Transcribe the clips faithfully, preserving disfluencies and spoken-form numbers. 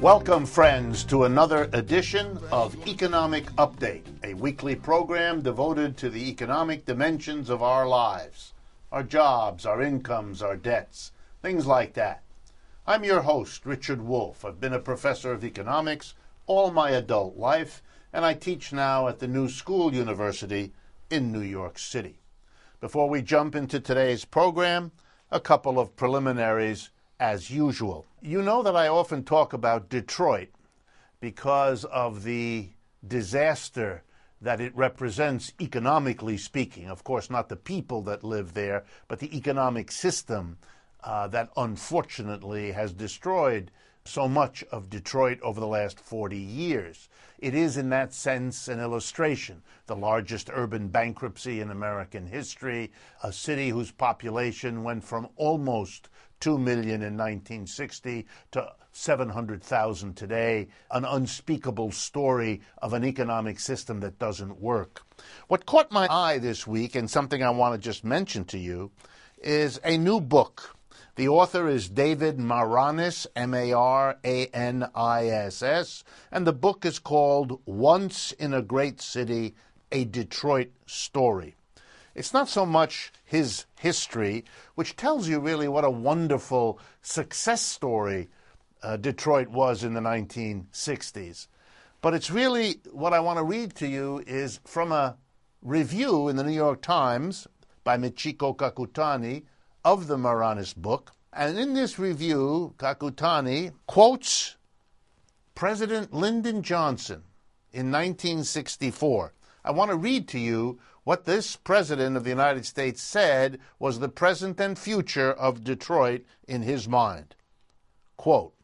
Welcome, friends, to another edition of Economic Update, a weekly program devoted to the economic dimensions of our lives, our jobs, our incomes, our debts, things like that. I'm your host, Richard Wolff. I've been a professor of economics all my adult life, and I teach now at the New School University in New York City. Before we jump into today's program, a couple of preliminaries as usual. You know that I often talk about Detroit because of the disaster that it represents economically speaking. Of course, not the people that live there, but the economic system uh, that unfortunately has destroyed so much of Detroit over the last forty years. It is, in that sense, an illustration. The largest urban bankruptcy in American history, a city whose population went from almost two million in nineteen sixty to seven hundred thousand today, an unspeakable story of an economic system that doesn't work. What caught my eye this week, and something I want to just mention to you, is a new book. The author is David Maraniss, M A R A N I S S, and the book is called Once in a Great City, A Detroit Story. It's not so much his history, which tells you really what a wonderful success story uh, Detroit was in the nineteen sixties. But it's really, what I want to read to you is from a review in the New York Times by Michiko Kakutani of the Maraniss book. And in this review, Kakutani quotes President Lyndon Johnson in nineteen sixty-four. I want to read to you what this president of the United States said was the present and future of Detroit in his mind. Quote,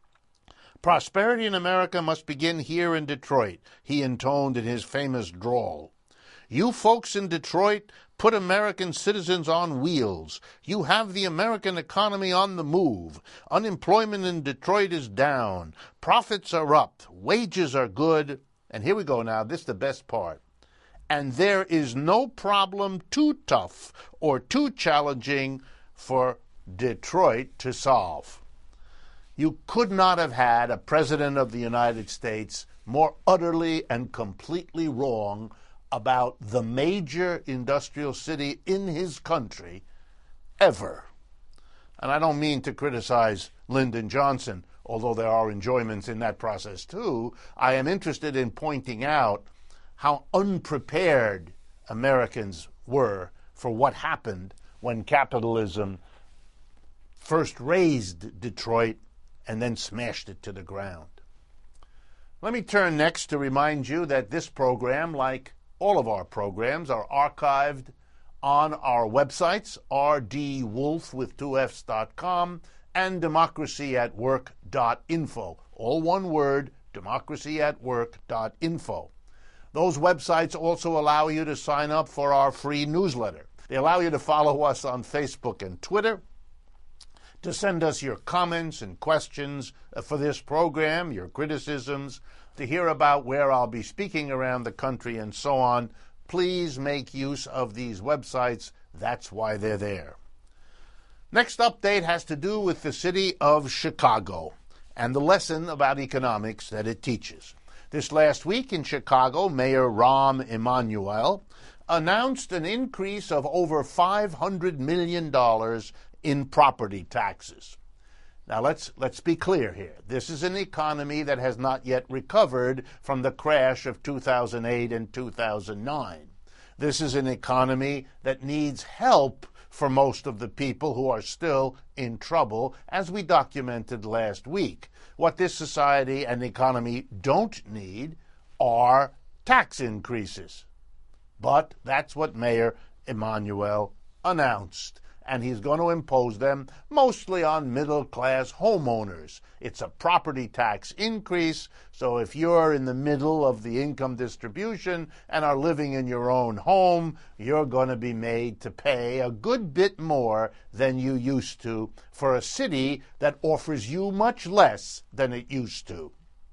"Prosperity in America must begin here in Detroit," he intoned in his famous drawl. "You folks in Detroit put American citizens on wheels. You have the American economy on the move. Unemployment in Detroit is down. Profits are up. Wages are good." And here we go now. This is the best part. "And there is no problem too tough or too challenging for Detroit to solve." You could not have had a president of the United States more utterly and completely wrong about the major industrial city in his country ever. And I don't mean to criticize Lyndon Johnson, although there are enjoyments in that process too. I am interested in pointing out how unprepared Americans were for what happened when capitalism first raised Detroit and then smashed it to the ground. Let me turn next to remind you that this program, like all of our programs, are archived on our websites, r d wolff with two f's dot com and democracy at work dot info. All one word, democracy at work dot info. Those websites also allow you to sign up for our free newsletter. They allow you to follow us on Facebook and Twitter, to send us your comments and questions for this program, your criticisms, to hear about where I'll be speaking around the country and so on. Please make use of these websites. That's why they're there. Next update has to do with the city of Chicago and the lesson about economics that it teaches. This last week in Chicago, Mayor Rahm Emanuel announced an increase of over five hundred million dollars in property taxes. Now, let's let's be clear here. This is an economy that has not yet recovered from the crash of two thousand eight and two thousand nine. This is an economy that needs help for most of the people who are still in trouble, as we documented last week. What this society and economy don't need are tax increases. But that's what Mayor Emanuel announced. And he's going to impose them mostly on middle-class homeowners. It's a property tax increase, so if you're in the middle of the income distribution and are living in your own home, you're going to be made to pay a good bit more than you used to for a city that offers you much less than it used to.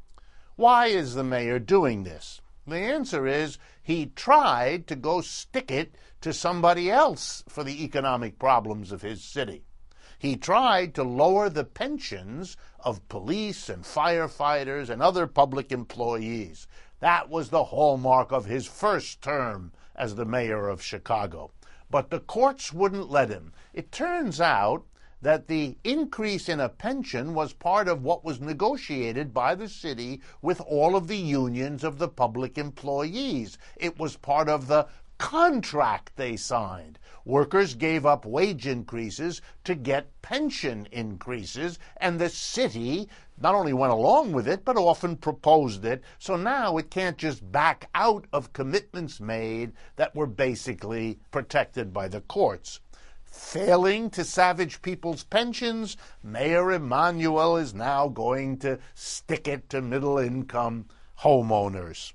Why is the mayor doing this? The answer is he tried to go stick it to somebody else for the economic problems of his city. He tried to lower the pensions of police and firefighters and other public employees. That was the hallmark of his first term as the mayor of Chicago. But the courts wouldn't let him. It turns out that the increase in a pension was part of what was negotiated by the city with all of the unions of the public employees. It was part of the contract they signed. Workers gave up wage increases to get pension increases, and the city not only went along with it, but often proposed it. So now it can't just back out of commitments made that were basically protected by the courts. Failing to savage people's pensions, Mayor Emanuel is now going to stick it to middle-income homeowners.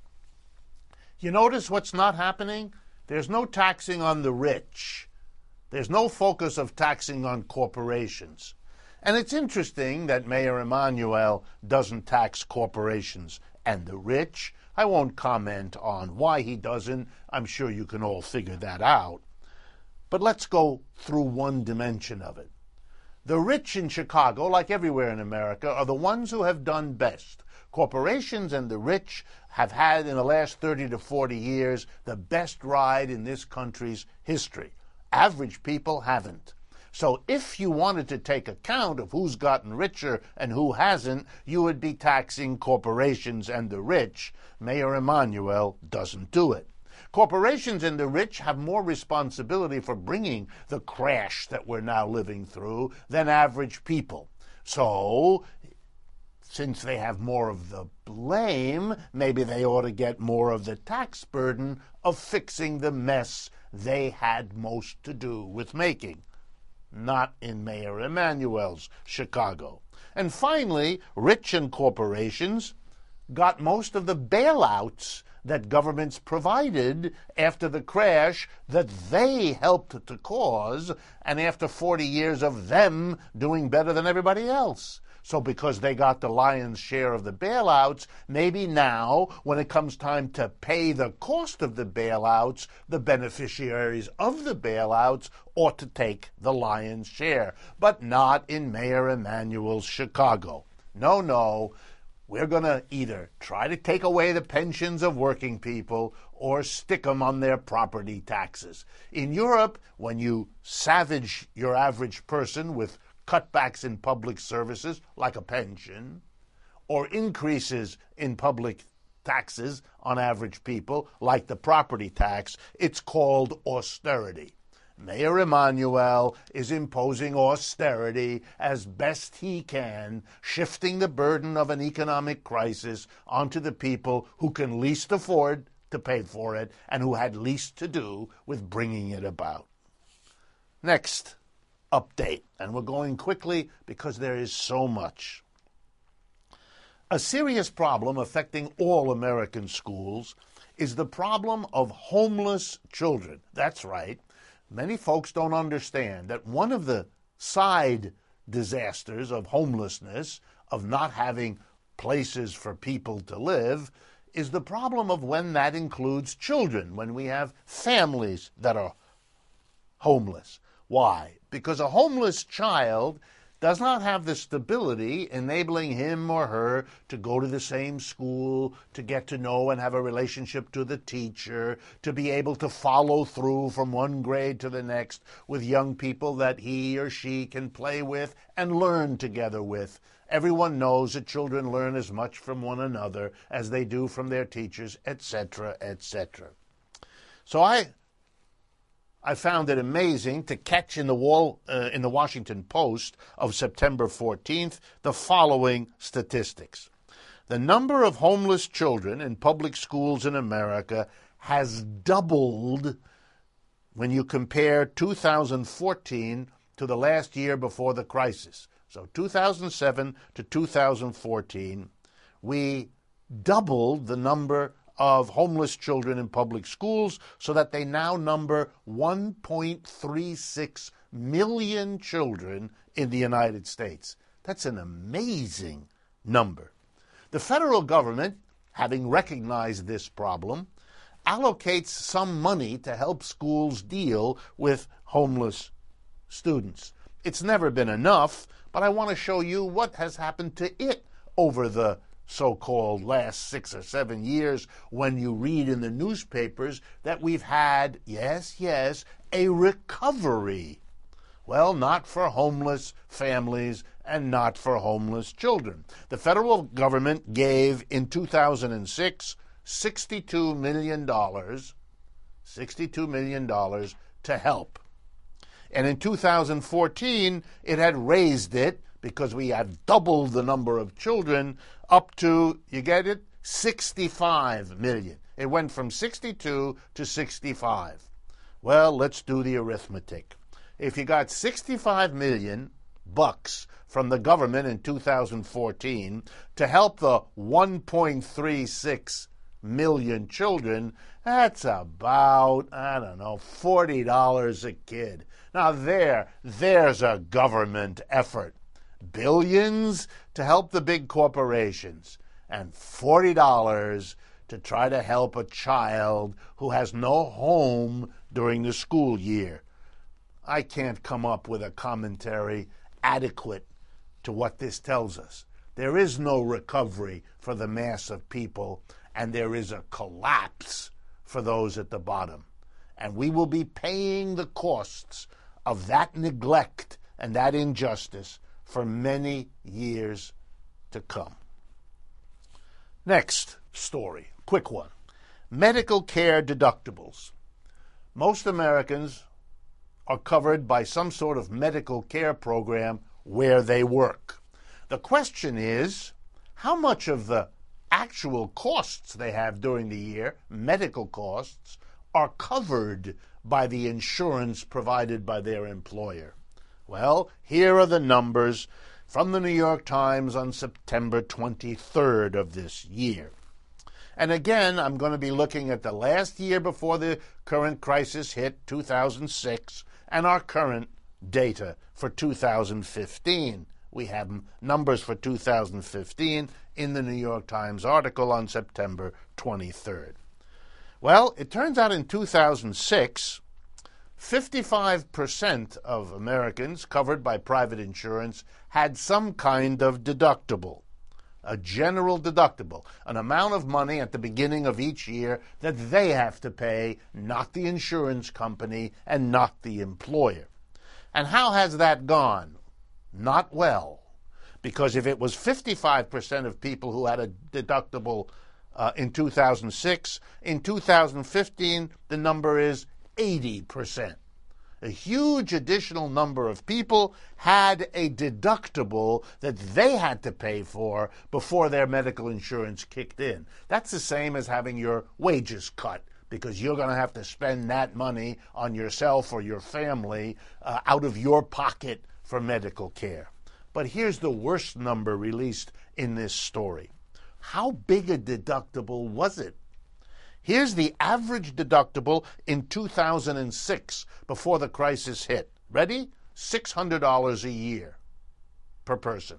You notice what's not happening? There's no taxing on the rich. There's no focus of taxing on corporations. And it's interesting that Mayor Emanuel doesn't tax corporations and the rich. I won't comment on why he doesn't. I'm sure you can all figure that out. But let's go through one dimension of it. The rich in Chicago, like everywhere in America, are the ones who have done best. Corporations and the rich have had in the last thirty to forty years the best ride in this country's history. Average people haven't. So if you wanted to take account of who's gotten richer and who hasn't, you would be taxing corporations and the rich. Mayor Emanuel doesn't do it. Corporations and the rich have more responsibility for bringing the crash that we're now living through than average people. So, since they have more of the blame, maybe they ought to get more of the tax burden of fixing the mess they had most to do with making. Not in Mayor Emanuel's Chicago. And finally, rich and corporations got most of the bailouts that governments provided after the crash that they helped to cause, and after forty years of them doing better than everybody else. So because they got the lion's share of the bailouts, maybe now, when it comes time to pay the cost of the bailouts, the beneficiaries of the bailouts ought to take the lion's share. But not in Mayor Emanuel's Chicago. No, no. We're going to either try to take away the pensions of working people or stick them on their property taxes. In Europe, when you savage your average person with cutbacks in public services, like a pension, or increases in public taxes on average people, like the property tax, it's called austerity. Mayor Emanuel is imposing austerity as best he can, shifting the burden of an economic crisis onto the people who can least afford to pay for it and who had least to do with bringing it about. Next update, and we're going quickly because there is so much. A serious problem affecting all American schools is the problem of homeless children. That's right. Many folks don't understand that one of the side disasters of homelessness, of not having places for people to live, is the problem of when that includes children, when we have families that are homeless. Why? Because a homeless child does not have the stability enabling him or her to go to the same school, to get to know and have a relationship to the teacher, to be able to follow through from one grade to the next with young people that he or she can play with and learn together with. Everyone knows that children learn as much from one another as they do from their teachers, et cetera, et cetera. So I I found it amazing to catch in the wall uh, in the Washington Post of September fourteenth the following statistics. The number of homeless children in public schools in America has doubled when you compare two thousand fourteen to the last year before the crisis. So two thousand seven to two thousand fourteen, we doubled the number of homeless children in public schools so that they now number one point three six million children in the United States. That's an amazing number. The federal government, having recognized this problem, allocates some money to help schools deal with homeless students. It's never been enough, but I want to show you what has happened to it over the so-called last six or seven years when you read in the newspapers that we've had, yes, yes, a recovery. Well, not for homeless families and not for homeless children. The federal government gave in two thousand six sixty-two million dollars, sixty-two million dollars to help. And in two thousand fourteen, it had raised it because we had doubled the number of children up to, you get it, sixty-five million. It went from sixty-two to sixty-five. Well, let's do the arithmetic. If you got sixty-five million bucks from the government in two thousand fourteen to help the one point three six million children, that's about, I don't know, forty dollars a kid. Now there, there's a government effort. Billions to help the big corporations, and forty dollars to try to help a child who has no home during the school year. I can't come up with a commentary adequate to what this tells us. There is no recovery for the mass of people, and there is a collapse for those at the bottom. And we will be paying the costs of that neglect and that injustice for many years to come. Next story, quick one. Medical care deductibles. Most Americans are covered by some sort of medical care program where they work. The question is, how much of the actual costs they have during the year, medical costs, are covered by the insurance provided by their employer? Well, here are the numbers from the New York Times on September twenty-third of this year. And again, I'm going to be looking at the last year before the current crisis hit, two thousand six, and our current data for two thousand fifteen. We have numbers for two thousand fifteen in the New York Times article on September twenty-third. Well, it turns out in two thousand six, fifty-five percent of Americans covered by private insurance had some kind of deductible, a general deductible, an amount of money at the beginning of each year that they have to pay, not the insurance company and not the employer. And how has that gone? Not well. Because if it was fifty-five percent of people who had a deductible uh, in two thousand six, in two thousand fifteen the number is eighty percent. A huge additional number of people had a deductible that they had to pay for before their medical insurance kicked in. That's the same as having your wages cut, because you're going to have to spend that money on yourself or your family uh, out of your pocket for medical care. But here's the worst number released in this story. How big a deductible was it? Here's the average deductible in two thousand six, before the crisis hit. Ready? six hundred dollars a year per person.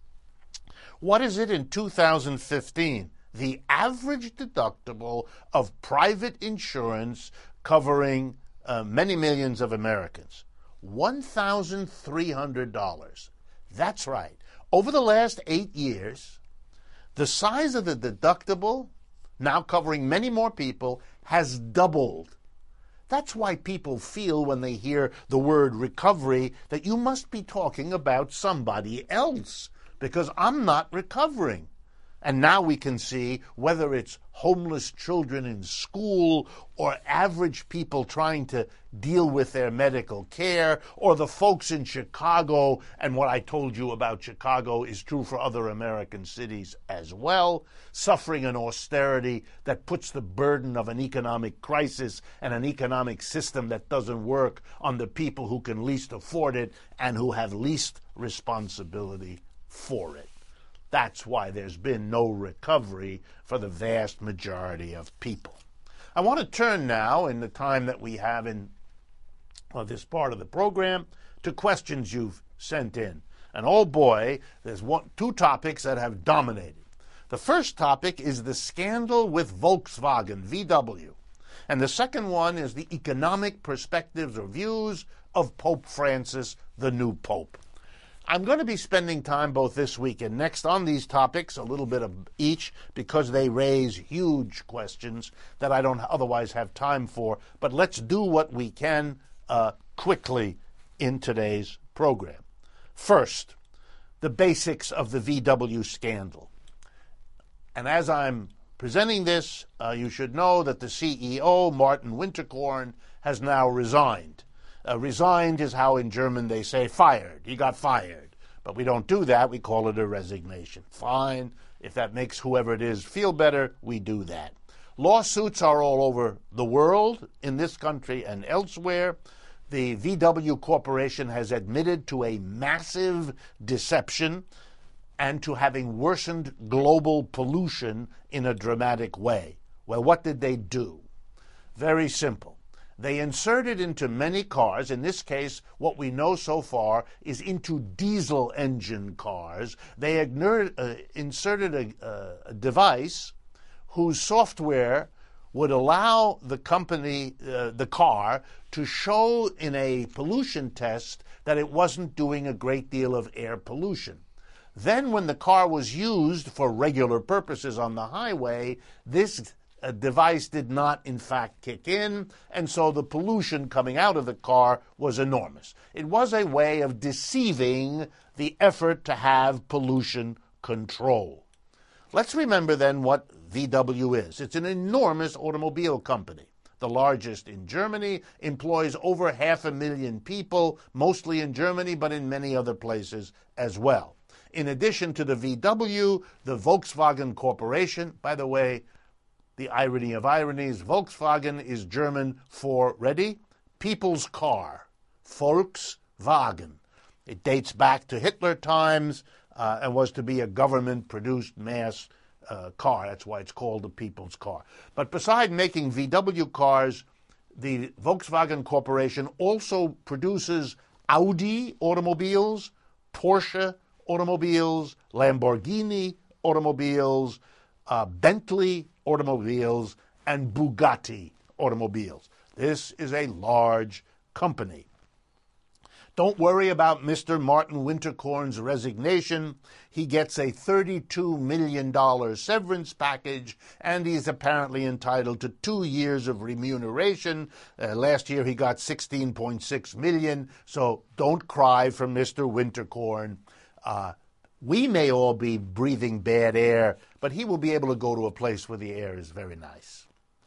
What is it in two thousand fifteen? The average deductible of private insurance covering uh, many millions of Americans. one thousand three hundred dollars. That's right. Over the last eight years, the size of the deductible, now covering many more people, has doubled. That's why people feel when they hear the word recovery that you must be talking about somebody else, because I'm not recovering. And now we can see whether it's homeless children in school or average people trying to deal with their medical care, or the folks in Chicago, and what I told you about Chicago is true for other American cities as well, suffering an austerity that puts the burden of an economic crisis and an economic system that doesn't work on the people who can least afford it and who have least responsibility for it. That's why there's been no recovery for the vast majority of people. I want to turn now, in the time that we have in uh, this part of the program, to questions you've sent in. And oh boy, there's one, two topics that have dominated. The first topic is the scandal with Volkswagen, V W. And the second one is the economic perspectives or views of Pope Francis, the new pope. I'm going to be spending time both this week and next on these topics, a little bit of each, because they raise huge questions that I don't otherwise have time for. But let's do what we can uh, quickly in today's program. First, the basics of the V W scandal. And as I'm presenting this, uh, you should know that the C E O, Martin Winterkorn, has now resigned. Uh, resigned is how in German they say fired. He got fired. But we don't do that. We call it a resignation. Fine. If that makes whoever it is feel better, we do that. Lawsuits are all over the world, in this country and elsewhere. The V W Corporation has admitted to a massive deception and to having worsened global pollution in a dramatic way. Well, what did they do? Very simple. They inserted into many cars, in this case, what we know so far is into diesel engine cars. They ignored, uh, inserted a, uh, a device whose software would allow the company, uh, the car, to show in a pollution test that it wasn't doing a great deal of air pollution. Then when the car was used for regular purposes on the highway, this a device did not, in fact, kick in, and so the pollution coming out of the car was enormous. It was a way of deceiving the effort to have pollution control. Let's remember then what V W is. It's an enormous automobile company. The largest in Germany, employs over half a million people, mostly in Germany, but in many other places as well. In addition to the V W, the Volkswagen Corporation, by the way, the irony of ironies, Volkswagen is German for, ready? People's car. Volkswagen. It dates back to Hitler times uh, and was to be a government-produced mass uh, car. That's why it's called the people's car. But beside making V W cars, the Volkswagen Corporation also produces Audi automobiles, Porsche automobiles, Lamborghini automobiles, uh, Bentley automobiles, and Bugatti automobiles. This is a large company. Don't worry about Mister Martin Winterkorn's resignation. He gets a thirty-two million dollars severance package, and he's apparently entitled to two years of remuneration. Uh, last year he got sixteen point six million dollars, so don't cry for Mister Winterkorn. Uh, we may all be breathing bad air, but he will be able to go to a place where the air is very nice.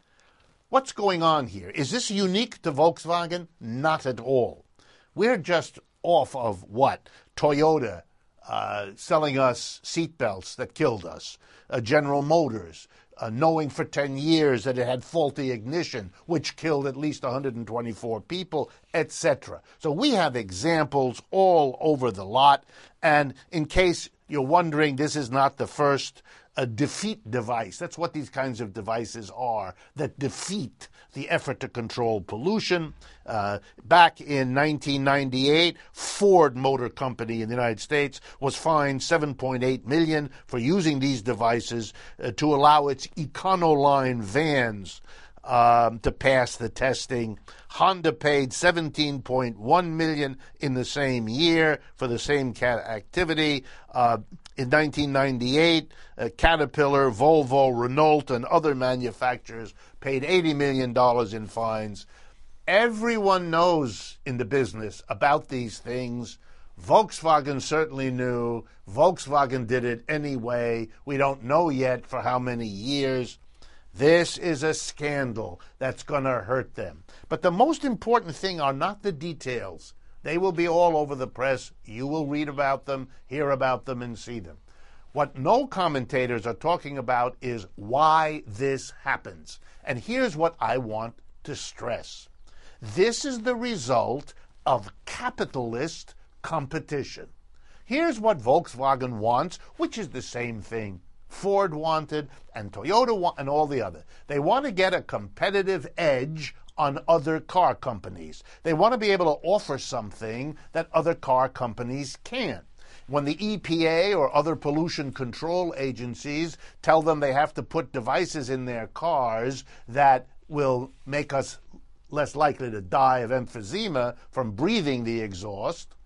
What's going on here? Is this unique to Volkswagen? Not at all. We're just off of what? Toyota uh, selling us seatbelts that killed us. Uh, General Motors uh, knowing for ten years that it had faulty ignition, which killed at least one hundred twenty-four people, et cetera. So we have examples all over the lot. And in case you're wondering, this is not the first a defeat device. That's what these kinds of devices are, that defeat the effort to control pollution. Uh, back in nineteen ninety-eight, Ford Motor Company in the United States was fined seven point eight million dollars for using these devices uh, to allow its Econoline vans um, to pass the testing. Honda paid seventeen point one million dollars in the same year for the same cat activity. Uh, in nineteen ninety-eight, uh, Caterpillar, Volvo, Renault, and other manufacturers paid eighty million dollars in fines. Everyone knows in the business about these things. Volkswagen certainly knew. Volkswagen did it anyway. We don't know yet for how many years. This is a scandal that's going to hurt them. But the most important thing are not the details. They will be all over the press. You will read about them, hear about them, and see them. What no commentators are talking about is why this happens. And here's what I want to stress. This is the result of capitalist competition. Here's what Volkswagen wants, which is the same thing Ford wanted and Toyota want, and all the other. They want to get a competitive edge on other car companies. They want to be able to offer something that other car companies can't. When the E P A or other pollution control agencies tell them they have to put devices in their cars that will make us less likely to die of emphysema from breathing the exhaust,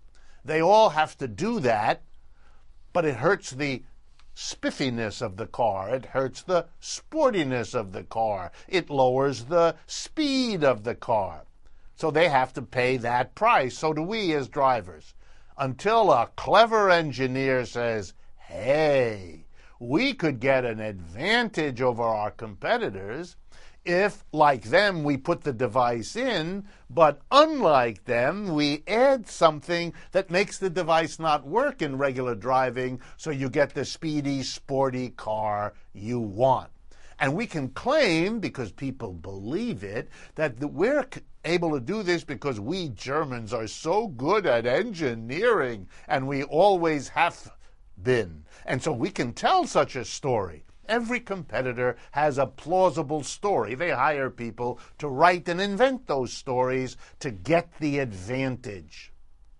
They all have to do that, but it hurts the spiffiness of the car. It hurts the sportiness of the car. It lowers the speed of the car. So they have to pay that price. So do we as drivers. Until a clever engineer says, hey, we could get an advantage over our competitors if, like them, we put the device in, but unlike them, we add something that makes the device not work in regular driving, so you get the speedy, sporty car you want. And we can claim, because people believe it, that we're able to do this because we Germans are so good at engineering, and we always have been. And so we can tell such a story. Every competitor has a plausible story. They hire people to write and invent those stories to get the advantage.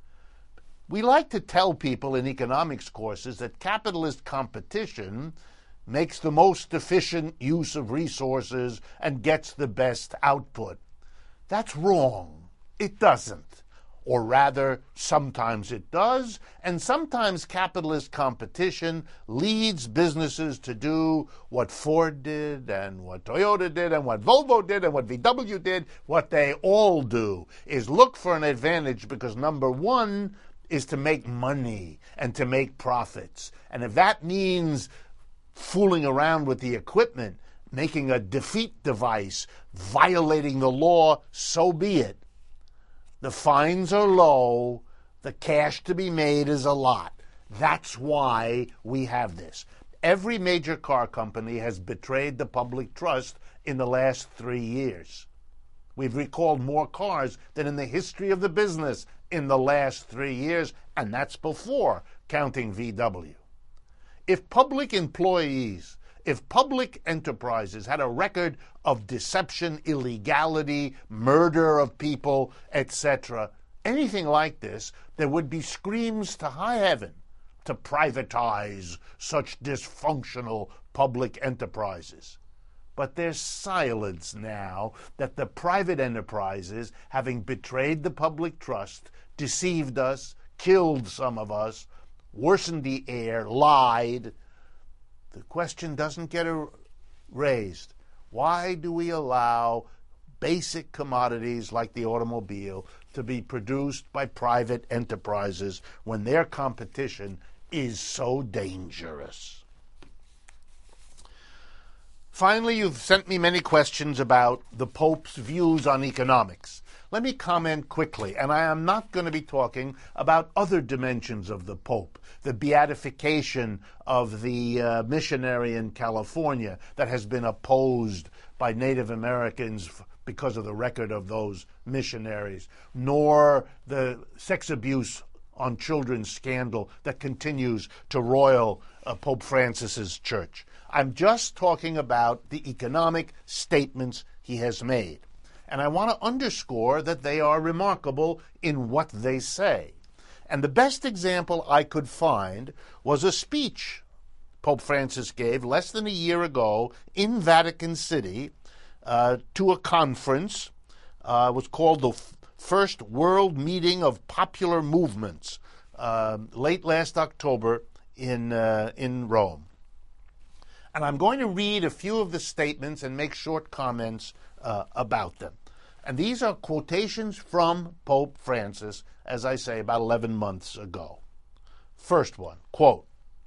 We like to tell people in economics courses that capitalist competition makes the most efficient use of resources and gets the best output. That's wrong. It doesn't. Or rather, sometimes it does, and sometimes capitalist competition leads businesses to do what Ford did, and what Toyota did, and what Volvo did, and what V W did. What they all do is look for an advantage because, number one, is to make money and to make profits. And if that means fooling around with the equipment, making a defeat device, violating the law, so be it. The fines are low, the cash to be made is a lot. That's why we have this. Every major car company has betrayed the public trust in the last three years. We've recalled more cars than in the history of the business in the last three years, and that's before counting V W. If public employees, if public enterprises had a record of deception, illegality, murder of people, et cetera, anything like this, there would be screams to high heaven to privatize such dysfunctional public enterprises. But there's silence now that the private enterprises, having betrayed the public trust, deceived us, killed some of us, worsened the air, lied. The question doesn't get raised. Why do we allow basic commodities like the automobile to be produced by private enterprises when their competition is so dangerous? Finally, you've sent me many questions about the Pope's views on economics. Let me comment quickly, and I am not going to be talking about other dimensions of the Pope, the beatification of the uh, missionary in California that has been opposed by Native Americans because of the record of those missionaries, nor the sex abuse on children scandal that continues to roil uh, Pope Francis's church. I'm just talking about the economic statements he has made. And I want to underscore that they are remarkable in what they say. And the best example I could find was a speech Pope Francis gave less than a year ago in Vatican City uh, to a conference. Uh, it was called the F- First World Meeting of Popular Movements, uh, late last October in uh, in Rome. And I'm going to read a few of the statements and make short comments uh, about them. And these are quotations from Pope Francis, as I say, about eleven months ago. First one, quote,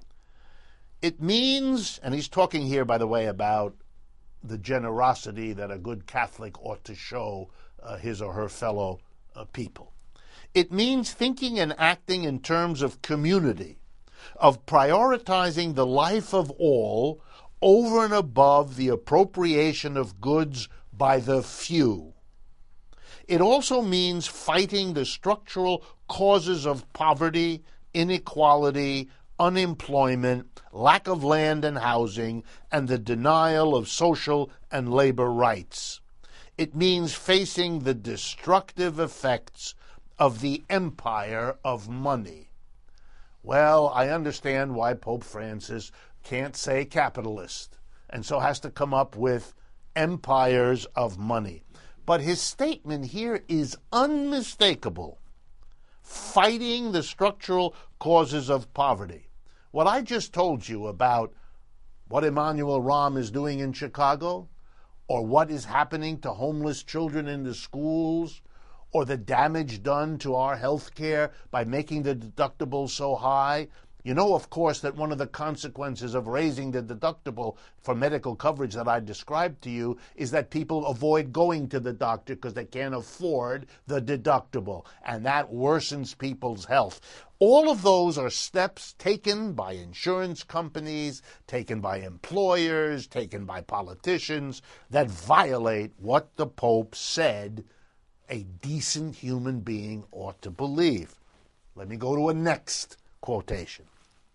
"It means," and he's talking here, by the way, about the generosity that a good Catholic ought to show uh, his or her fellow uh, people. "It means thinking and acting in terms of community, of prioritizing the life of all over and above the appropriation of goods by the few. It also means fighting the structural causes of poverty, inequality, unemployment, lack of land and housing, and the denial of social and labor rights. It means facing the destructive effects of the empire of money." Well, I understand why Pope Francis can't say capitalist, and so has to come up with empires of money. But his statement here is unmistakable. fighting the structural causes of poverty. What I just told you about what Emanuel Rahm is doing in Chicago, or what is happening to homeless children in the schools, or the damage done to our health care by making the deductible so high. You know, of course, that one of the consequences of raising the deductible for medical coverage that I described to you is that people avoid going to the doctor because they can't afford the deductible, and that worsens people's health. All of those are steps taken by insurance companies, taken by employers, taken by politicians that violate what the Pope said a decent human being ought to believe. Let me go to a next quotation.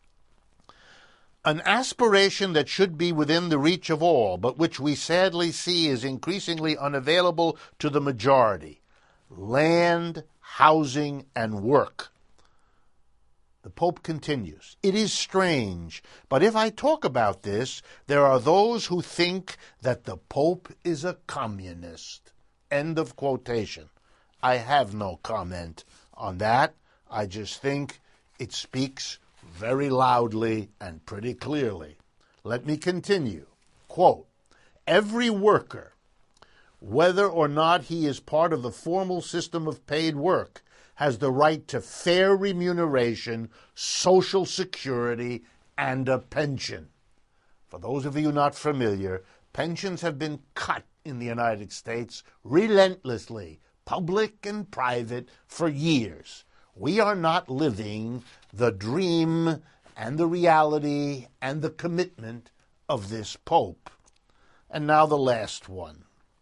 An aspiration that should be within the reach of all, but which we sadly see is increasingly unavailable to the majority. Land, housing, and work. The Pope continues, "It is strange, but if I talk about this, there are those who think that the Pope is a communist." End of quotation. I have no comment on that. I just think it speaks very loudly and pretty clearly. Let me continue. Quote, "Every worker, whether or not he is part of the formal system of paid work, has the right to fair remuneration, social security, and a pension." For those of you not familiar, pensions have been cut in the United States relentlessly, public and private, for years. We are not living the dream and the reality and the commitment of this Pope. And now the last one.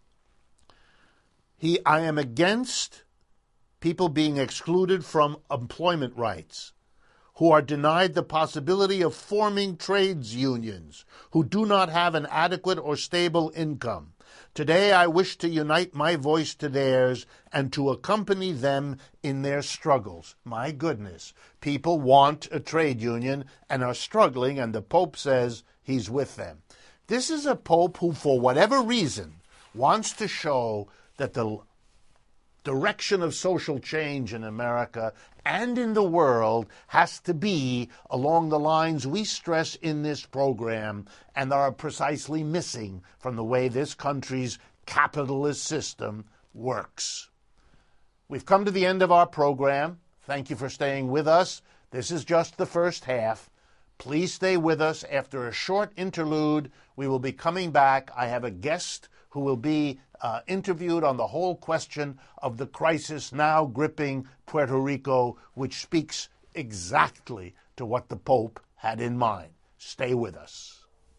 He, I am against people being excluded from employment rights, who are denied the possibility of forming trades unions, who do not have an adequate or stable income. Today I wish to unite my voice to theirs and to accompany them in their struggles. My goodness, people want a trade union and are struggling, and the Pope says he's with them. This is a Pope who, for whatever reason, wants to show that the direction of social change in America and in the world has to be along the lines we stress in this program and are precisely missing from the way this country's capitalist system works. We've come to the end of our program. Thank you for staying with us. This is just the first half. Please stay with us. After a short interlude, we will be coming back. I have a guest who will be uh, interviewed on the whole question of the crisis now gripping Puerto Rico, which speaks exactly to what the Pope had in mind. Stay with us.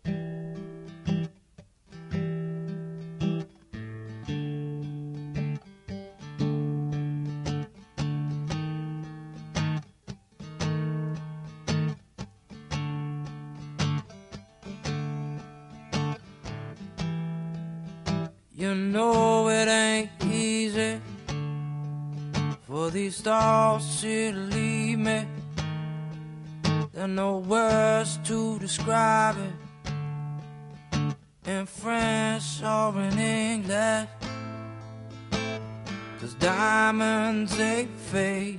You know it ain't easy for these thoughts to leave me. There are no words to describe it in French or in English, 'cause diamonds they fade.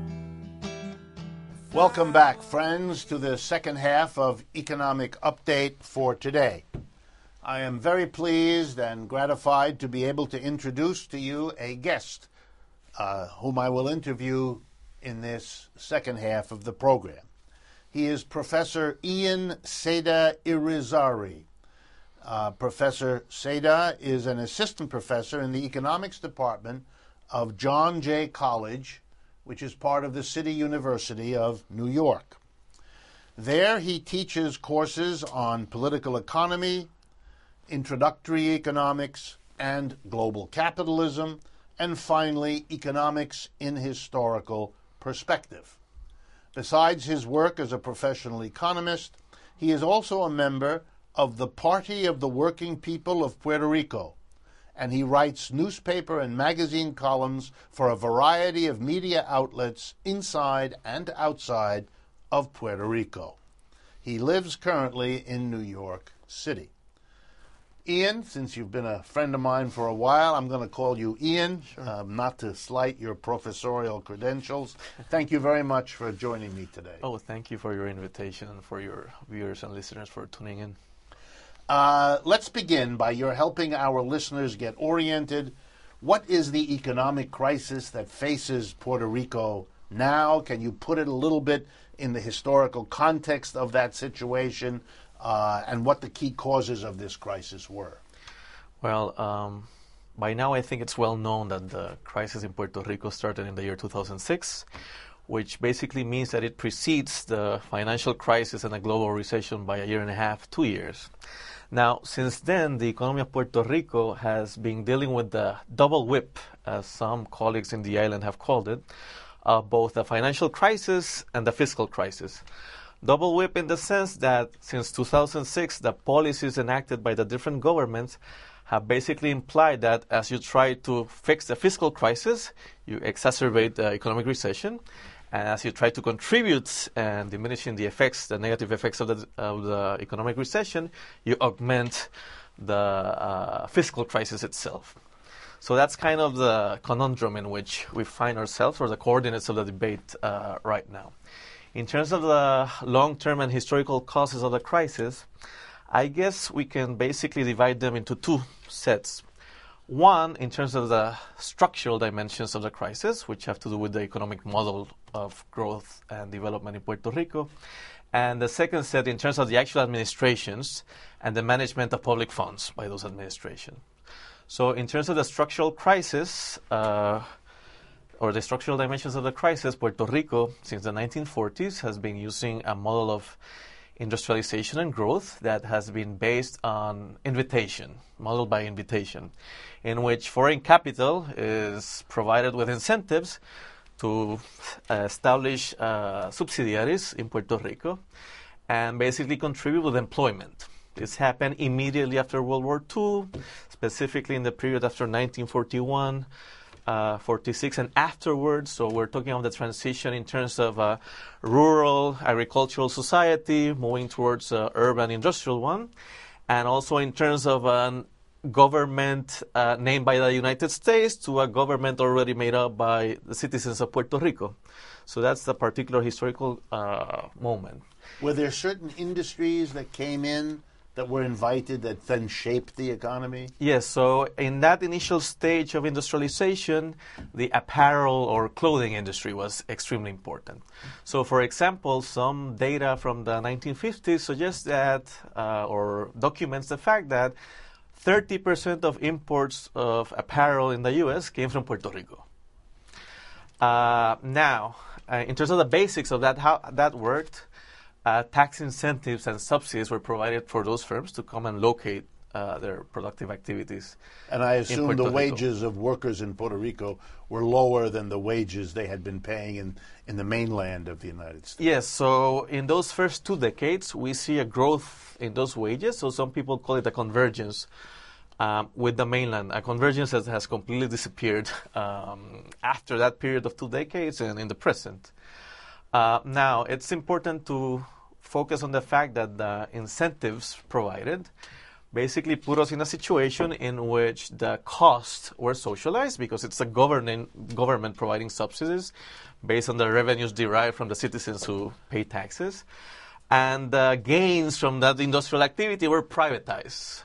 Welcome back, friends, to the second half of Economic Update for today. I am very pleased and gratified to be able to introduce to you a guest uh, whom I will interview in this second half of the program. He is Professor Ian Seda Irizarry. Uh, Professor Seda is an assistant professor in the economics department of John Jay College, which is part of the City University of New York. There he teaches courses on political economy, introductory economics, and global capitalism, and finally, economics in historical perspective. Besides his work as a professional economist, he is also a member of the Party of the Working People of Puerto Rico, and he writes newspaper and magazine columns for a variety of media outlets inside and outside of Puerto Rico. He lives currently in New York City. Ian, since you've been a friend of mine for a while, I'm going to call you Ian, Sure. um, not to slight your professorial credentials. Thank you very much for joining me today. Oh, thank you for your invitation and for your viewers and listeners for tuning in. Uh, let's begin by your helping our listeners get oriented. What is the economic crisis that faces Puerto Rico now? Can you put it a little bit in the historical context of that situation uh, and what the key causes of this crisis were? Well, um, by now I think it's well known that the crisis in Puerto Rico started in the year two thousand six, which basically means that it precedes the financial crisis and the global recession by a year and a half, two years. Now, since then, the economy of Puerto Rico has been dealing with the double whip, as some colleagues in the island have called it, of both the financial crisis and the fiscal crisis. Double whip in the sense that since two thousand six, the policies enacted by the different governments have basically implied that as you try to fix the fiscal crisis, you exacerbate the economic recession. And as you try to contribute and diminishing the effects, the negative effects of the, of the economic recession, you augment the uh, fiscal crisis itself. So that's kind of the conundrum in which we find ourselves, or the coordinates of the debate uh, right now. In terms of the long-term and historical causes of the crisis, I guess we can basically divide them into two sets. One, in terms of the structural dimensions of the crisis, which have to do with the economic model of growth and development in Puerto Rico. And the second set, in terms of the actual administrations and the management of public funds by those administrations. So in terms of the structural crisis, uh, or the structural dimensions of the crisis, Puerto Rico, since the nineteen forties, has been using a model of industrialization and growth that has been based on invitation, modeled by invitation, in which foreign capital is provided with incentives to uh, establish uh, subsidiaries in Puerto Rico and basically contribute with employment. This happened immediately after World War Two, specifically in the period after nineteen forty-one, Uh, forty-six, and afterwards. So we're talking about the transition in terms of a rural agricultural society moving towards an urban industrial one, and also in terms of a government uh, named by the United States to a government already made up by the citizens of Puerto Rico. So that's the particular historical uh, moment. Were there certain industries that came in that were invited that then shaped the economy? Yes, so in that initial stage of industrialization, the apparel or clothing industry was extremely important. So for example, some data from the nineteen fifties suggests that, uh, or documents the fact that thirty percent of imports of apparel in the U S came from Puerto Rico. Uh, now, uh, in terms of the basics of that, how that worked, Uh, tax incentives and subsidies were provided for those firms to come and locate uh, their productive activities. And I assume the Puerto Rico. wages of workers in Puerto Rico were lower than the wages they had been paying in, in the mainland of the United States. Yes, so in those first two decades, we see a growth in those wages. So some people call it a convergence um, with the mainland. A convergence that has completely disappeared um, after that period of two decades and in the present. Uh, now, it's important to focus on the fact that the incentives provided basically put us in a situation in which the costs were socialized because it's the governing, government providing subsidies based on the revenues derived from the citizens who pay taxes. And the gains from that industrial activity were privatized.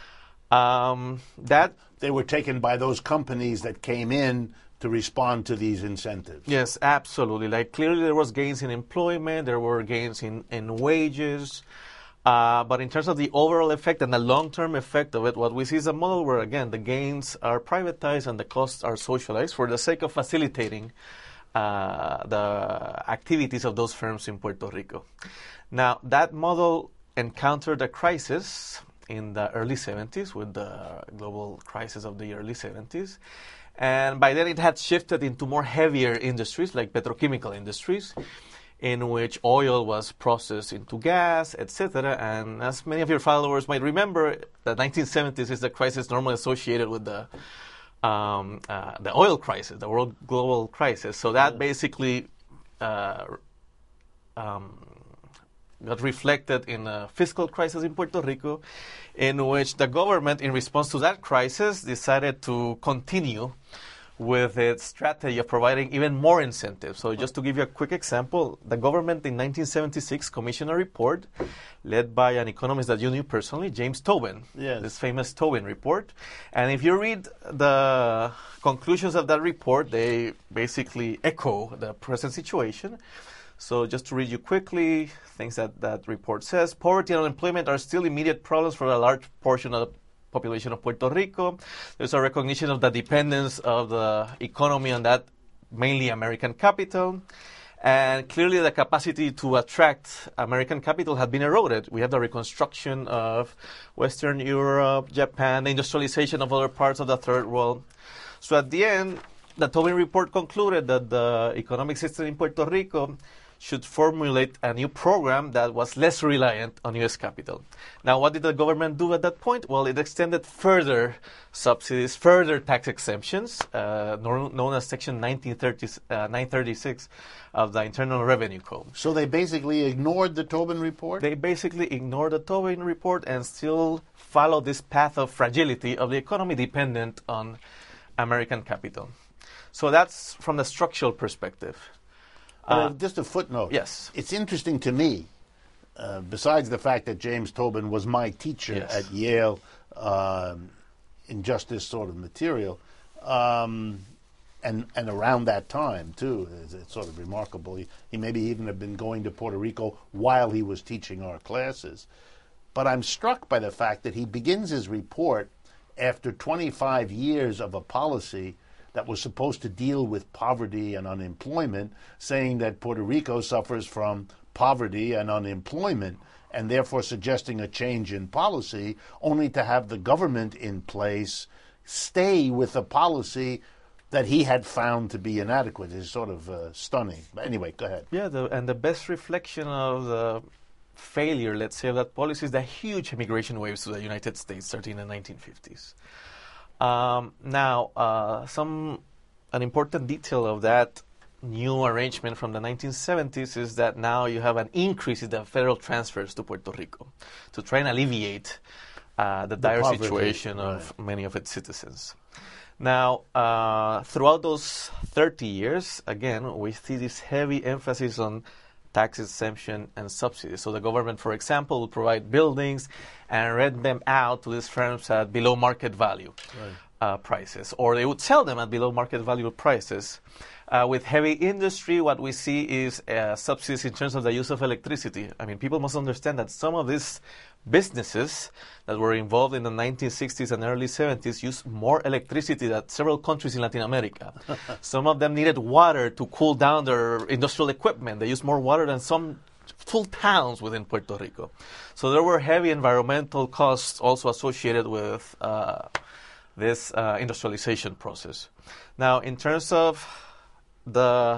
Um, that They were taken by those companies that came in to respond to these incentives. Yes, absolutely. Like clearly there was gains in employment, there were gains in, in wages, uh, but in terms of the overall effect and the long-term effect of it, what we see is a model where, again, the gains are privatized and the costs are socialized for the sake of facilitating uh, the activities of those firms in Puerto Rico. Now, that model encountered a crisis in the early seventies with the global crisis of the early seventies. And by then it had shifted into more heavier industries like petrochemical industries, in which oil was processed into gas, et cetera. And as many of your followers might remember, the nineteen seventies is the crisis normally associated with the um, uh, the oil crisis, the world global crisis. So that basically uh, um, got reflected in a fiscal crisis in Puerto Rico, in which the government, in response to that crisis, decided to continue with its strategy of providing even more incentives. So just to give you a quick example, the government in nineteen seventy-six commissioned a report led by an economist that you knew personally, James Tobin, Yes. this famous Tobin report. And if you read the conclusions of that report, they basically echo the present situation. So just to read you quickly, things that that report says: poverty and unemployment are still immediate problems for a large portion of the population of Puerto Rico. There's a recognition of the dependence of the economy on that mainly American capital. And clearly the capacity to attract American capital had been eroded. We have the reconstruction of Western Europe, Japan, the industrialization of other parts of the Third World. So at the end, the Tobin report concluded that the economic system in Puerto Rico should formulate a new program that was less reliant on U S capital. Now, what did the government do at that point? Well, it extended further subsidies, further tax exemptions, uh, known as Section nineteen thirty, uh, nine thirty-six of the Internal Revenue Code. So they basically ignored the Tobin report? They basically ignored the Tobin report and still follow this path of fragility of the economy dependent on American capital. So that's from the structural perspective. Uh, Uh, just a footnote. yes. It's interesting to me, uh, besides the fact that James Tobin was my teacher Yes. at Yale um, in just this sort of material, um, and and around that time, too. It's, it's sort of remarkable. He, he maybe even had been going to Puerto Rico while he was teaching our classes. But I'm struck by the fact that he begins his report after twenty-five years of a policy that was supposed to deal with poverty and unemployment, saying that Puerto Rico suffers from poverty and unemployment, and therefore suggesting a change in policy, only to have the government in place stay with a policy that he had found to be inadequate. Is sort of uh, stunning. But anyway, go ahead. Yeah, the, and the best reflection of the failure, let's say, of that policy is the huge immigration waves to the United States starting in the nineteen fifties. Um, now, uh, some an important detail of that new arrangement from the nineteen seventies is that now you have an increase in the federal transfers to Puerto Rico to try and alleviate uh, the, The dire poverty, situation of right. many of its citizens. Now, uh, throughout those thirty years, again, we see this heavy emphasis on tax exemption and subsidies. So the government, for example, would provide buildings and rent them out to these firms at below market value Right. uh, prices, or they would sell them at below market value prices. Uh, with heavy industry, what we see is uh, subsidies in terms of the use of electricity. I mean, people must understand that some of these businesses that were involved in the nineteen sixties and early seventies used more electricity than several countries in Latin America. Some of them needed water to cool down their industrial equipment. They used more water than some full towns within Puerto Rico. So there were heavy environmental costs also associated with uh, this uh, industrialization process. Now, in terms of the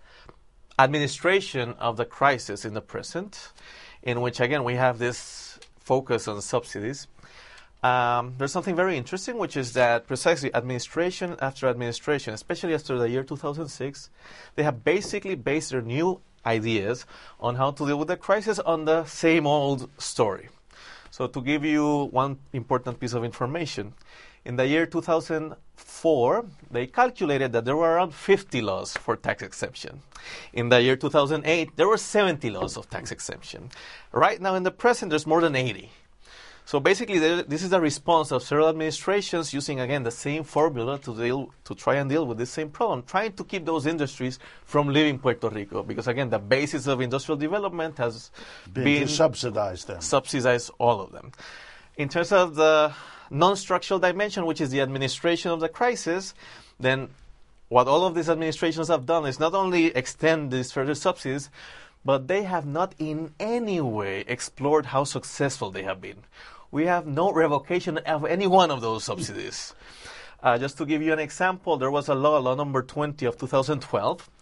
administration of the crisis in the present, in which, again, we have this focus on subsidies, um, there's something very interesting, which is that precisely administration after administration, especially after the year two thousand six, they have basically based their new ideas on how to deal with the crisis on the same old story. So to give you one important piece of information, in the year two thousand four, they calculated that there were around fifty laws for tax exemption. In the year two thousand eight, there were seventy laws of tax exemption. Right now in the present, there's more than eighty. So basically, there, this is a response of several administrations using, again, the same formula to deal to try and deal with this same problem, trying to keep those industries from leaving Puerto Rico. Because, again, the basis of industrial development has Been, been to subsidize them. subsidize all of them. In terms of the non-structural dimension, which is the administration of the crisis, then what all of these administrations have done is not only extend these further subsidies, but they have not in any way explored how successful they have been. We have no revocation of any one of those subsidies. Uh, just to give you an example, there was a law, law number twenty of two thousand twelve,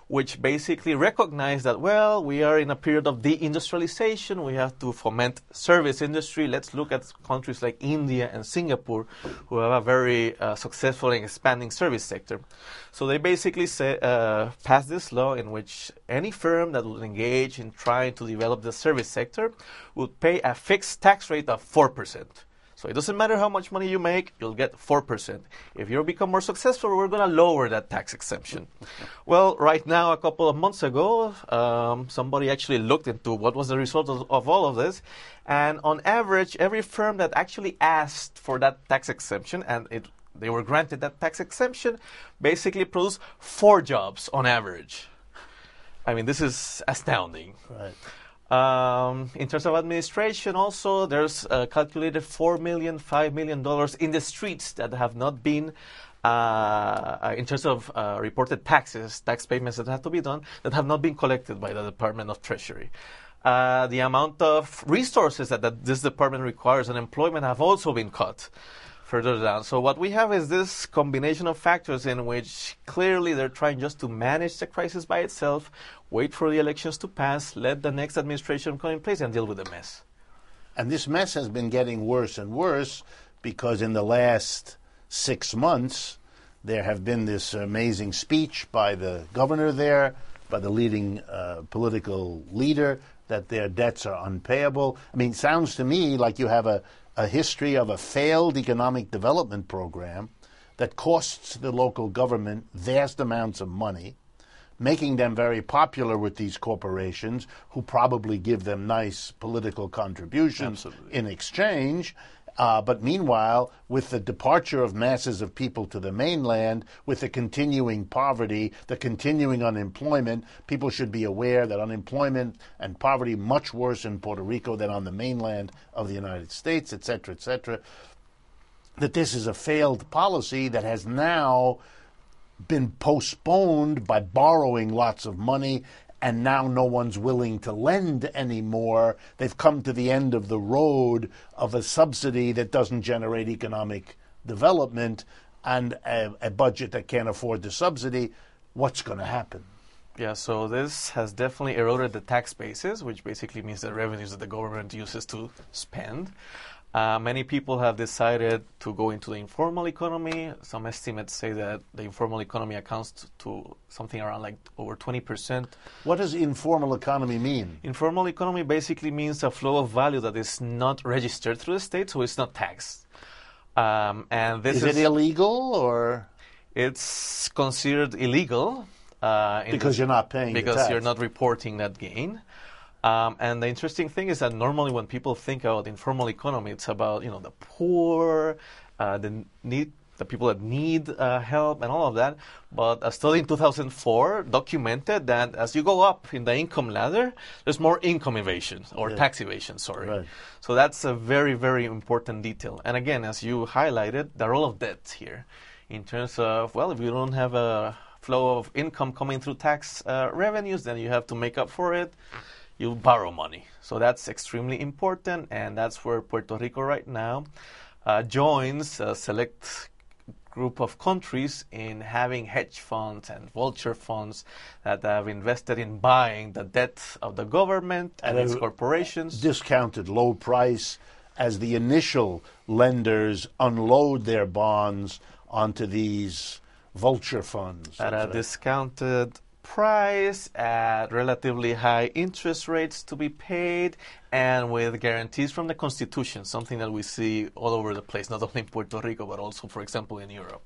which basically recognize that, well, we are in a period of deindustrialization. We have to foment service industry. Let's look at countries like India and Singapore, who have a very uh, successful and expanding service sector. So they basically say, uh, passed this law in which any firm that would engage in trying to develop the service sector would pay a fixed tax rate of four percent. So it doesn't matter how much money you make, you'll get four percent. If you become more successful, we're going to lower that tax exemption. Well, right now, a couple of months ago, um, somebody actually looked into what was the result of, of all of this. And on average, every firm that actually asked for that tax exemption, and it, they were granted that tax exemption, basically produced four jobs on average. I mean, this is astounding. Right. Um, in terms of administration, also, there's uh, calculated four million dollars, five million dollars in the streets that have not been, uh, in terms of uh, reported taxes, tax payments that have to be done, that have not been collected by the Department of Treasury. Uh, the amount of resources that, that this department requires on employment have also been cut further down. So what we have is this combination of factors in which clearly they're trying just to manage the crisis by itself, wait for the elections to pass, let the next administration come in place and deal with the mess. And this mess has been getting worse and worse because in the last six months there have been this amazing speech by the governor there, by the leading uh, political leader, that their debts are unpayable. I mean, it sounds to me like you have a a history of a failed economic development program that costs the local government vast amounts of money, making them very popular with these corporations who probably give them nice political contributions Absolutely. in exchange. Uh, but meanwhile, with the departure of masses of people to the mainland, with the continuing poverty, the continuing unemployment, people should be aware that unemployment and poverty much worse in Puerto Rico than on the mainland of the United States, et cetera, et cetera, that this is a failed policy that has now been postponed by borrowing lots of money, and now no one's willing to lend anymore. They've come to the end of the road of a subsidy that doesn't generate economic development and a, a budget that can't afford the subsidy. What's going to happen? Yeah, so this has definitely eroded the tax basis, which basically means the revenues that the government uses to spend. Uh, many people have decided to go into the informal economy. Some estimates say that the informal economy accounts to something around like over twenty percent. What does informal economy mean? Informal economy basically means a flow of value that is not registered through the state, so it's not taxed. Um, and this is, is it illegal or? It's considered illegal. Uh, because the, you're not paying Because the tax. you're not reporting that gain. Um, and the interesting thing is that normally when people think about informal economy, it's about, you know, the poor, uh, the need, the people that need uh, help and all of that. But a study in two thousand four documented that as you go up in the income ladder, there's more income evasion or yeah. tax evasion, sorry. Right. So that's a very, very important detail. And again, as you highlighted, the role of debt here in terms of, well, if you don't have a flow of income coming through tax uh, revenues, then you have to make up for it. You borrow money. So that's extremely important, and that's where Puerto Rico right now uh, joins a select group of countries in having hedge funds and vulture funds that have invested in buying the debt of the government and At its a corporations. Discounted low price as the initial lenders unload their bonds onto these vulture funds. At a discounted price, at relatively high interest rates to be paid, and with guarantees from the Constitution, something that we see all over the place, not only in Puerto Rico, but also, for example, in Europe.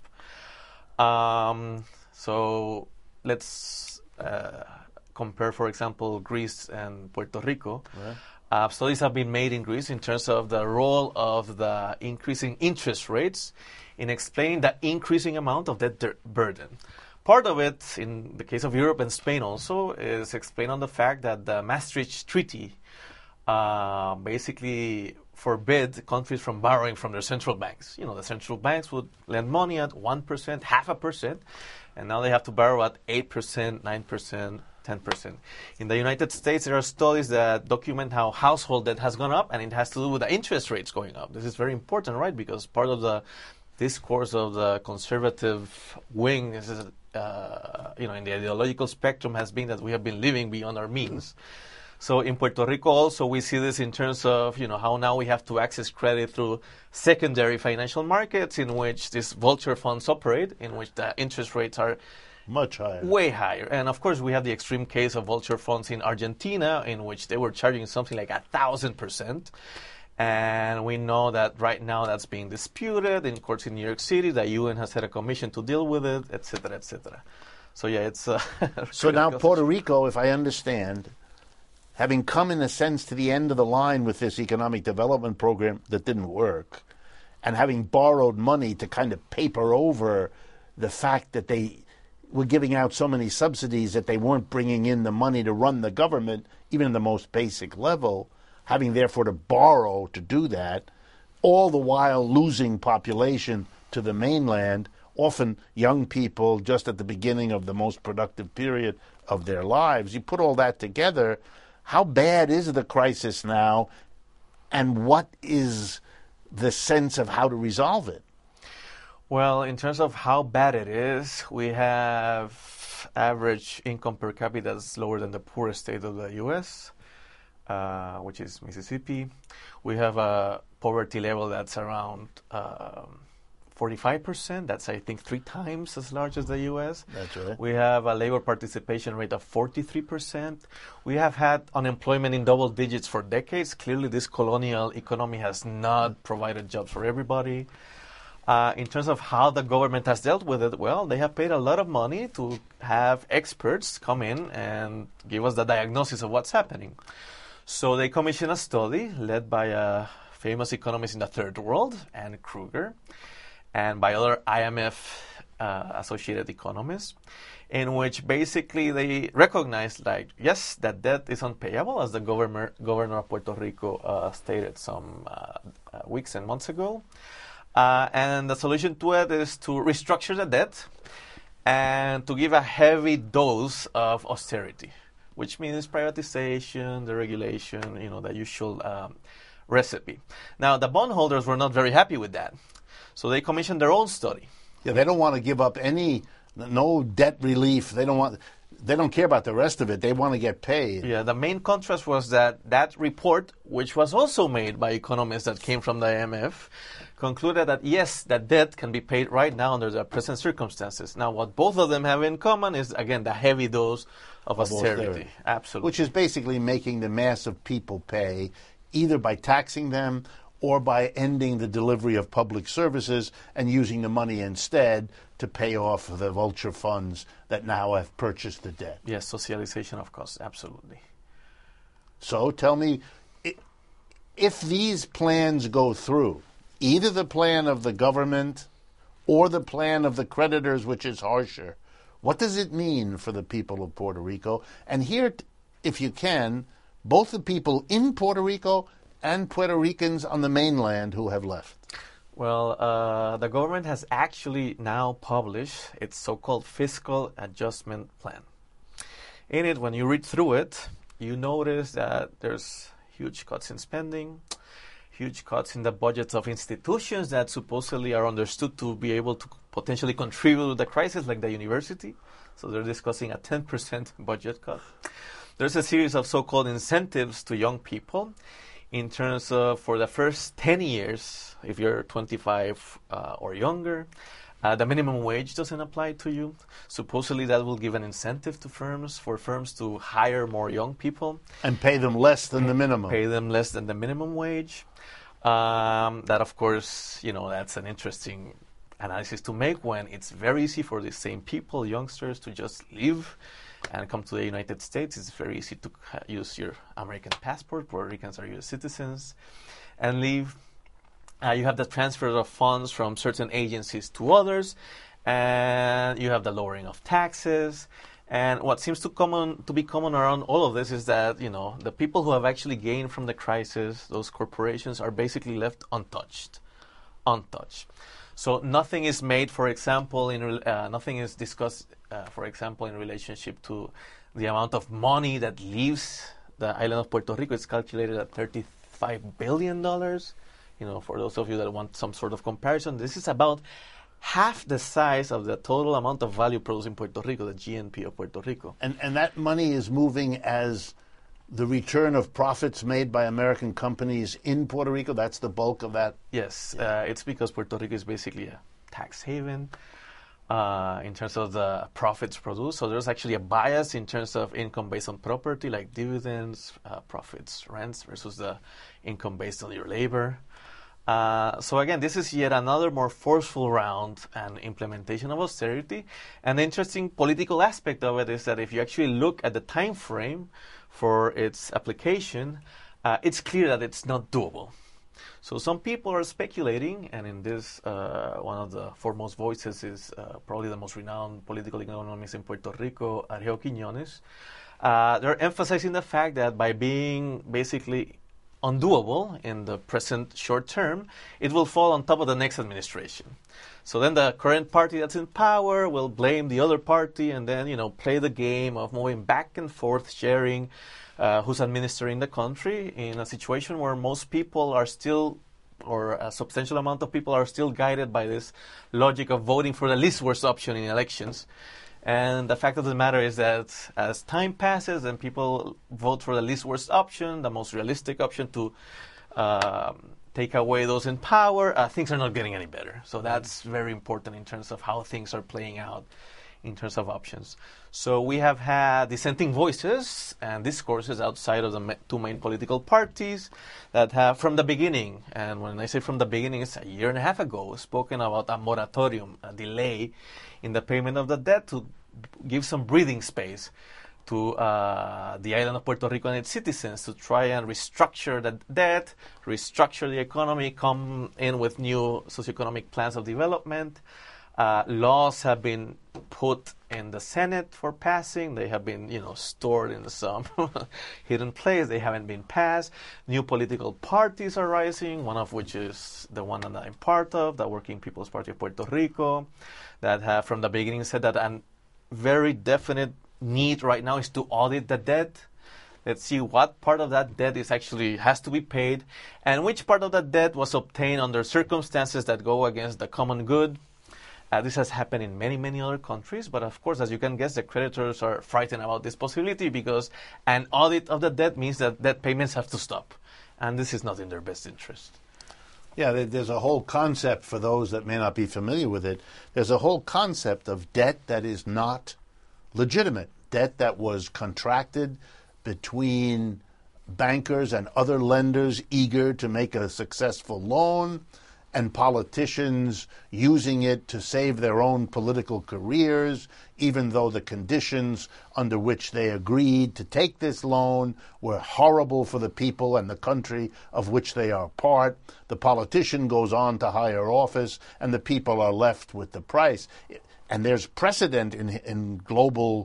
Um, so let's uh, compare, for example, Greece and Puerto Rico. Right. Uh, studies have been made in Greece in terms of the role of the increasing interest rates in explaining the increasing amount of debt burden. Part of it, in the case of Europe and Spain also, is explained on the fact that the Maastricht Treaty uh, basically forbid countries from borrowing from their central banks. You know, the central banks would lend money at one percent, half a percent, and now they have to borrow at eight percent, nine percent, ten percent. In the United States, there are studies that document how household debt has gone up, and it has to do with the interest rates going up. This is very important, right? Because part of the discourse of the conservative wing is, uh, you know, in the ideological spectrum has been that we have been living beyond our means. So in Puerto Rico also we see this in terms of, you know, how now we have to access credit through secondary financial markets in which these vulture funds operate, in which the interest rates are much higher. Way higher. And of course we have the extreme case of vulture funds in Argentina in which they were charging something like a thousand percent. And we know that right now that's being disputed in courts in New York City. The U N has had a commission to deal with it, et cetera, et cetera. So yeah, it's uh, so now Puerto Rico, if I understand, having come in a sense to the end of the line with this economic development program that didn't work, and having borrowed money to kind of paper over the fact that they were giving out so many subsidies that they weren't bringing in the money to run the government, even in the most basic level, having therefore to borrow to do that, all the while losing population to the mainland, often young people just at the beginning of the most productive period of their lives. You put all that together, how bad is the crisis now, and what is the sense of how to resolve it? Well, in terms of how bad it is, we have average income per capita that's lower than the poorest state of the U S, uh, which is Mississippi. We have a poverty level that's around um, forty-five percent. That's, I think, three times as large as the U S. That's right. We have a labor participation rate of forty-three percent. We have had unemployment in double digits for decades. Clearly, this colonial economy has not provided jobs for everybody. Uh, in terms of how the government has dealt with it, well, they have paid a lot of money to have experts come in and give us the diagnosis of what's happening. So they commissioned a study led by a famous economist in the third world, Anne Kruger, and by other I M F uh, associated economists, in which basically they recognized, like, yes, that debt is unpayable, as the governor, governor of Puerto Rico uh, stated some uh, uh, weeks and months ago. Uh, and the solution to it is to restructure the debt and to give a heavy dose of austerity, which means privatization, deregulation, you know, the usual um, recipe. Now, the bondholders were not very happy with that, so they commissioned their own study. Yeah, they don't want to give up any, no debt relief. They don't want, they don't care about the rest of it. They want to get paid. Yeah, the main contrast was that that report, which was also made by economists that came from the I M F, concluded that, yes, that debt can be paid right now under the present circumstances. Now, what both of them have in common is, again, the heavy dose of, of austerity. austerity. Absolutely. Which is basically making the mass of people pay, either by taxing them or by ending the delivery of public services and using the money instead to pay off the vulture funds that now have purchased the debt. Yes, socialization of costs, absolutely. So tell me, if these plans go through, either the plan of the government or the plan of the creditors, which is harsher, what does it mean for the people of Puerto Rico? And here, if you can, both the people in Puerto Rico and Puerto Ricans on the mainland who have left. Well, uh, the government has actually now published its so-called fiscal adjustment plan. In it, when you read through it, you notice that there's huge cuts in spending, huge cuts in the budgets of institutions that supposedly are understood to be able to potentially contribute to the crisis, like the university. So they're discussing a ten percent budget cut. There's a series of so-called incentives to young people in terms of, for the first ten years, if you're twenty-five uh, or younger, uh, the minimum wage doesn't apply to you. Supposedly that will give an incentive to firms, for firms to hire more young people. And pay them less than the minimum. Pay them less than the minimum wage. Um, that, of course, you know, that's an interesting analysis to make when it's very easy for the same people, youngsters, to just leave and come to the United States. It's very easy to uh, use your American passport. Puerto Ricans are U S citizens, and leave. Uh, you have the transfer of funds from certain agencies to others, and you have the lowering of taxes. And what seems to common to be common around all of this is that, you know, the people who have actually gained from the crisis, those corporations, are basically left untouched, untouched. So nothing is made, for example, in uh, nothing is discussed, uh, for example, in relationship to the amount of money that leaves the island of Puerto Rico. It's calculated at thirty-five billion dollars you know, for those of you that want some sort of comparison, this is about half the size of the total amount of value produced in Puerto Rico, the G N P of Puerto Rico. And and that money is moving as the return of profits made by American companies in Puerto Rico. That's the bulk of that. Yes, uh, it's because Puerto Rico is basically a tax haven uh, in terms of the profits produced. So there's actually a bias in terms of income based on property, like dividends, uh, profits, rents, versus the income based on your labor. Uh, so again, this is yet another more forceful round and implementation of austerity. And the interesting political aspect of it is that if you actually look at the time frame for its application, uh, it's clear that it's not doable. So some people are speculating, and in this, uh, one of the foremost voices is uh, probably the most renowned political economist in Puerto Rico, Argeo Quiñones. Uh, they're emphasizing the fact that by being basically undoable in the present short term, it will fall on top of the next administration. So then the current party that's in power will blame the other party and then, you know, play the game of moving back and forth, sharing uh, who's administering the country in a situation where most people are still, or a substantial amount of people are still guided by this logic of voting for the least worst option in elections. And the fact of the matter is that as time passes and people vote for the least worst option, the most realistic option to uh, take away those in power, uh, things are not getting any better. So that's very important in terms of how things are playing out in terms of options. So we have had dissenting voices and discourses outside of the ma- two main political parties that have from the beginning, and when I say from the beginning, it's a year and a half ago, spoken about a moratorium, a delay in the payment of the debt to give some breathing space to uh, the island of Puerto Rico and its citizens to try and restructure the debt, restructure the economy, come in with new socioeconomic plans of development. Uh, laws have been put in the Senate for passing. They have been, you know, stored in some hidden place. They haven't been passed. New political parties are rising, one of which is the one that I'm part of, the Working People's Party of Puerto Rico, that have from the beginning said that a very definite need right now is to audit the debt. Let's see what part of that debt is actually has to be paid and which part of that debt was obtained under circumstances that go against the common good. Uh, this has happened in many, many other countries, but of course, as you can guess, the creditors are frightened about this possibility because an audit of the debt means that debt payments have to stop, and this is not in their best interest. Yeah, there's a whole concept for those that may not be familiar with it. There's a whole concept of debt that is not legitimate, debt that was contracted between bankers and other lenders eager to make a successful loan, and politicians using it to save their own political careers, even though the conditions under which they agreed to take this loan were horrible for the people and the country of which they are part. The politician goes on to higher office, and the people are left with the price. And there's precedent in, in global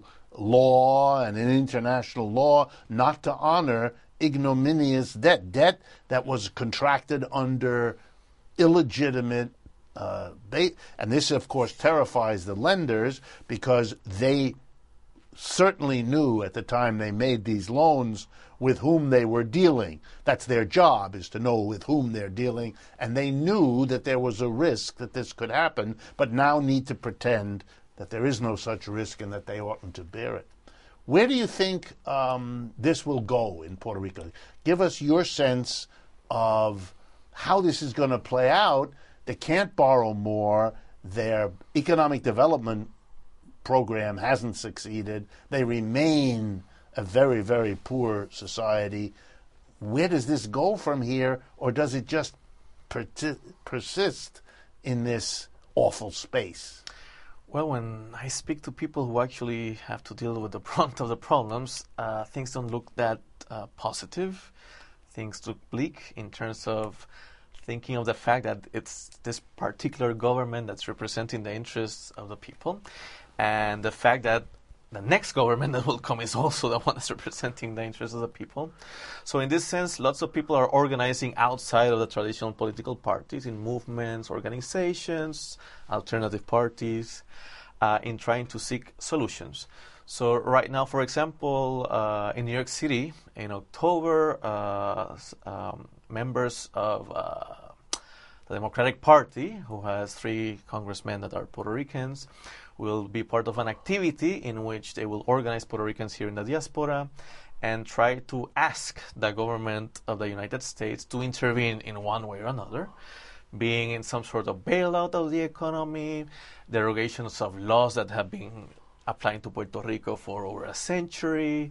law and in international law not to honor ignominious debt, debt that was contracted under illegitimate, uh, ba- and this, of course, terrifies the lenders because they certainly knew at the time they made these loans with whom they were dealing. That's their job, is to know with whom they're dealing, and they knew that there was a risk that this could happen, but now need to pretend that there is no such risk and that they oughtn't to bear it. Where do you think um, this will go in Puerto Rico? Give us your sense of how this is going to play out. They can't borrow more. Their economic development program hasn't succeeded. They remain a very, very poor society. Where does this go from here, or does it just per- persist in this awful space? Well, when I speak to people who actually have to deal with the brunt of the problems, uh, things don't look that uh, positive. Things look bleak in terms of thinking of the fact that it's this particular government that's representing the interests of the people, and the fact that the next government that will come is also the one that's representing the interests of the people. So in this sense, lots of people are organizing outside of the traditional political parties in movements, organizations, alternative parties, uh, in trying to seek solutions. So right now, for example, uh, in New York City, in October, uh, um, members of uh, The Democratic Party, who has three congressmen that are Puerto Ricans, will be part of an activity in which they will organize Puerto Ricans here in the diaspora and try to ask the government of the United States to intervene in one way or another, being in some sort of bailout of the economy, derogations of laws that have been applying to Puerto Rico for over a century,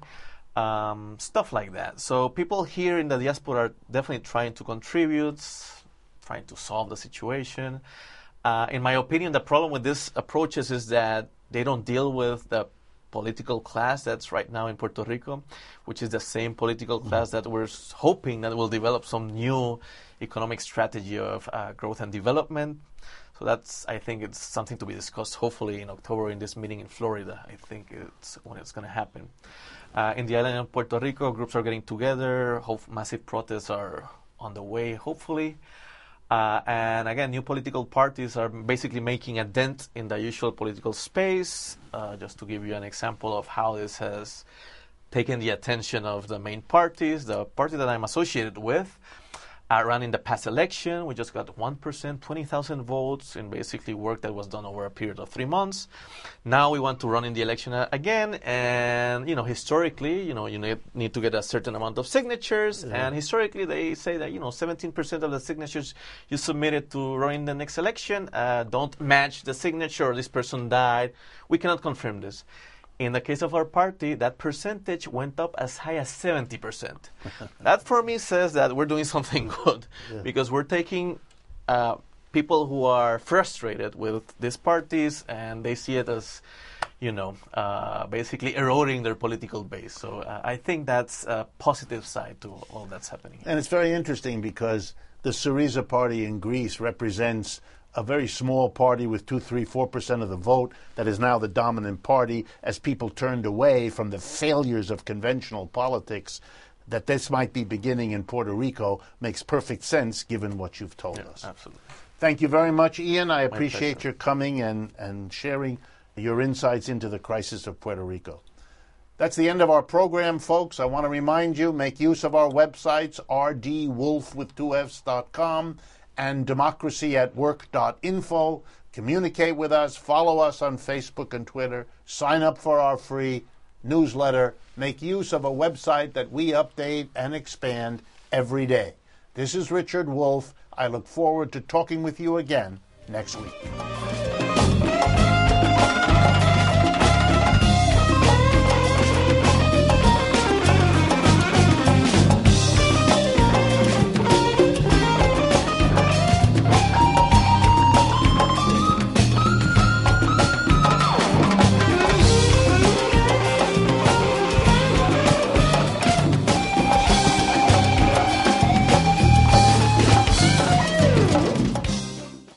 um, stuff like that. So people here in the diaspora are definitely trying to contribute, trying to solve the situation. Uh, in my opinion, the problem with these approaches is that they don't deal with the political class that's right now in Puerto Rico, which is the same political class that we're hoping that will develop some new economic strategy of uh, growth and development. So that's, I think it's something to be discussed hopefully in October in this meeting in Florida. I think it's when it's going to happen. Uh, in the island of Puerto Rico, groups are getting together. Hope massive protests are on the way, hopefully. Uh, and again, new political parties are basically making a dent in the usual political space. Uh, just to give you an example of how this has taken the attention of the main parties, the party that I'm associated with uh, ran in the past election. We just got one percent, twenty thousand votes in basically work that was done over a period of three months. Now we want to run in the election uh, again. And, you know, historically, you know, you need, need to get a certain amount of signatures. Yeah. And historically, they say that, you know, seventeen percent of the signatures you submitted to run in the next election uh, don't match the signature, or this person died. We cannot confirm this. In the case of our party, that percentage went up as high as seventy percent. That, for me, says that we're doing something good, yeah. because we're taking uh, people who are frustrated with these parties, and they see it as, you know, uh, basically eroding their political base. So uh, I think that's a positive side to all that's happening. And it's very interesting because the Syriza party in Greece represents a very small party with two, three, four percent of the vote that is now the dominant party, as people turned away from the failures of conventional politics. That this might be beginning in Puerto Rico makes perfect sense given what you've told yeah, us. Absolutely. Thank you very much, Ian. I My appreciate pleasure. your coming and, and sharing your insights into the crisis of Puerto Rico. That's the end of our program, folks. I want to remind you, make use of our websites, r d wolf with two f's dot com and democracy at work dot info. Communicate with us, follow us on Facebook and Twitter, sign up for our free newsletter, make use of a website that we update and expand every day. This is Richard Wolff. I look forward to talking with you again next week.